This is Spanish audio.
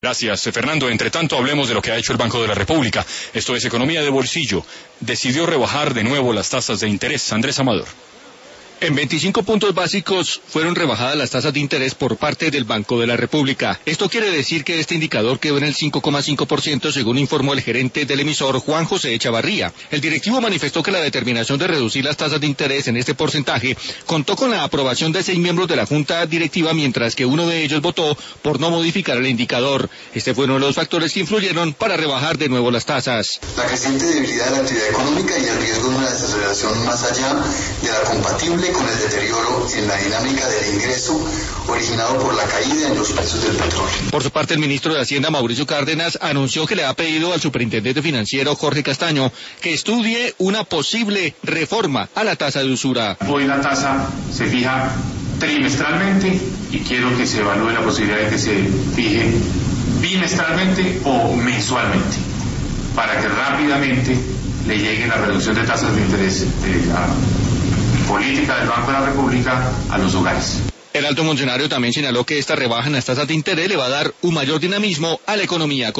Gracias, Fernando. Entre tanto, hablemos de lo que ha hecho el Banco de la República. Esto es economía de bolsillo. Decidió rebajar de nuevo las tasas de interés. Andrés Amador. En 25 puntos básicos fueron rebajadas las tasas de interés por parte del Banco de la República. Esto quiere decir que este indicador quedó en el 5,5%, según informó el gerente del emisor, Juan José Echavarría. El directivo manifestó que la determinación de reducir las tasas de interés en este porcentaje contó con la aprobación de 6 miembros de la Junta Directiva, mientras que uno de ellos votó por no modificar el indicador. Este fue uno de los factores que influyeron para rebajar de nuevo las tasas. La creciente debilidad de la actividad económica y el riesgo de una desaceleración más allá de la compatible con el deterioro en la dinámica del ingreso originado por la caída en los precios del petróleo. Por su parte, el ministro de Hacienda, Mauricio Cárdenas, anunció que le ha pedido al superintendente financiero, Jorge Castaño, que estudie una posible reforma a la tasa de usura. Hoy la tasa se fija trimestralmente y quiero que se evalúe la posibilidad de que se fije bimestralmente o mensualmente, para que rápidamente le llegue la reducción de tasas de interés de la política del Banco de la República a los hogares. El alto funcionario también señaló que esta rebaja en las tasas de interés le va a dar un mayor dinamismo a la economía.